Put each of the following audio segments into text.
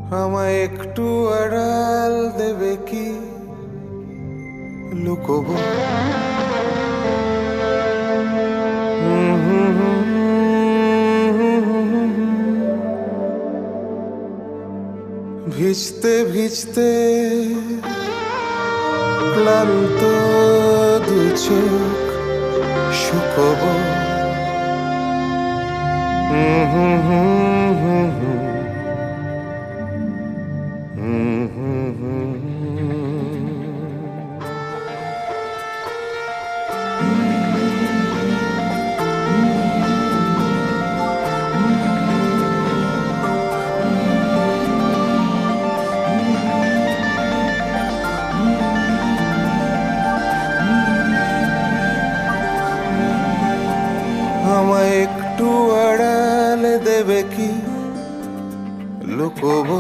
আমায় একটু আড়াল দেবে কি লুকোবো? ভিজতে ভিজতে ক্লান্ত দু চোখ শুকোবো। আমায় একটু আড়াল দেবে কি লুকোবো?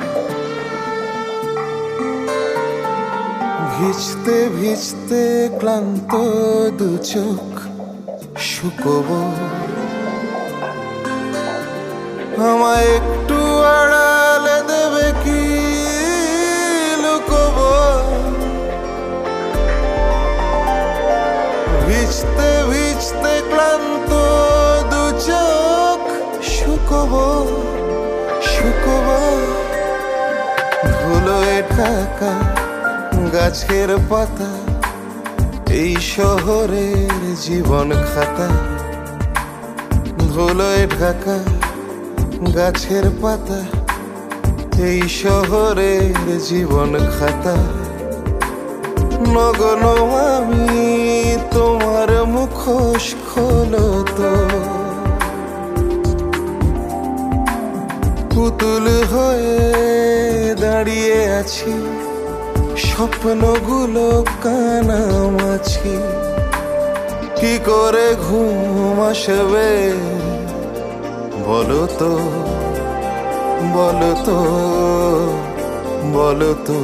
ভিজতে ভিজতে ক্লান্ত দু চোখ শুকোবো। আমায় একটু আড়াল দেবে কি লুকোবো? ভিজতে ভিজতে ক্লান্ত দু চোখ শুকোবো শুকোবো। ধুলোয় ঢাকা গাছের পাতা এই শহরের জীবন খাতা। ধুলোয় ঢাকা গাছের পাতা এই শহরের জীবন খাতা। নগন আমি তোমার মুখোশ খোলো তো, পুতুল হয়ে দাঁড়িয়ে আছি স্বপ্নগুলো কানামাছি। কি করে ঘুম আসবে বলো তো, বলো তো, বলো তো।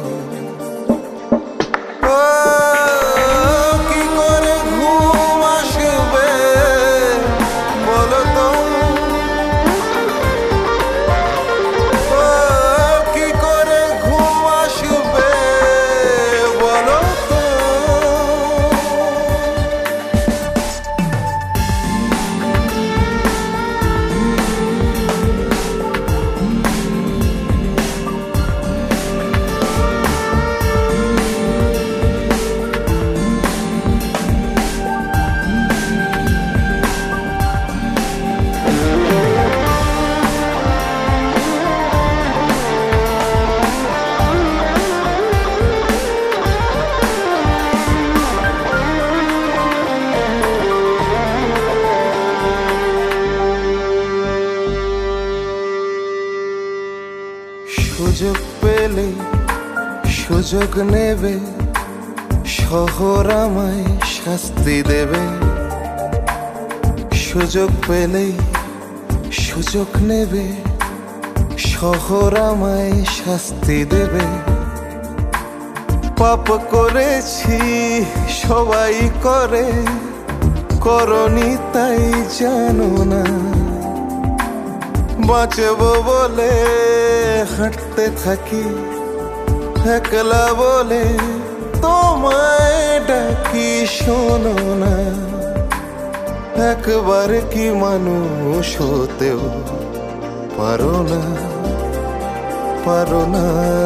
সুযোগ পেলে সুযোগ নেবে, শহর আমায় শাস্তি দেবে। সুযোগ পেলেই সুযোগ নেবে, শহর আমায় শাস্তি দেবে। পাপ করেছি সবাই করে, করনি তাই জানো না। বাঁচবো বলে হাঁটতে থাকি, একলা বলে তোমায় ডাকি শোনো না। একবার কি মানুষ হতেও পারো না, পারো না,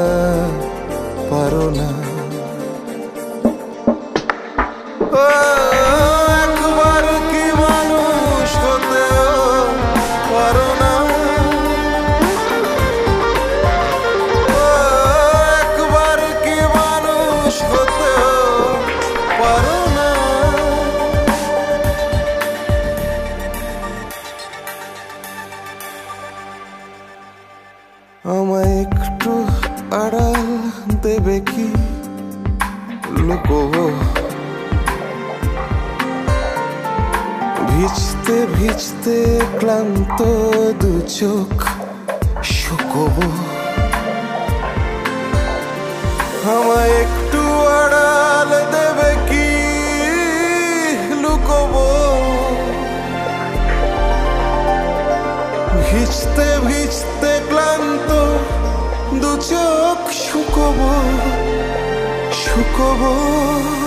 পারো না। একবার কি মানুষ হতেও পারো না। একবার কি মানুষ হতেও পারো না। আমায় একটু আড়াল দেবে কি লুকোবো? ভিজতে ভিজতে ক্লান্ত দু চোখ শুকোবো। আমায় একটু আড়াল দেবে কি লুকোবো? ভিজতে ভিজতে ক্লান্ত দু চোখ শুকোবো শুকোবো